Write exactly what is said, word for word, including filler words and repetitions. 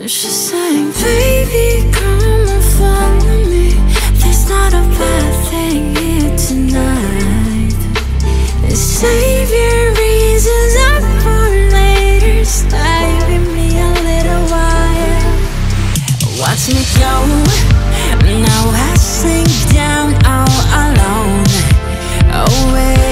She's saying, baby, come and follow me. There's not a bad thing here tonight. Save your reasons up for later. Stay with me a little while. Watch me go. Now I sink down all alone, away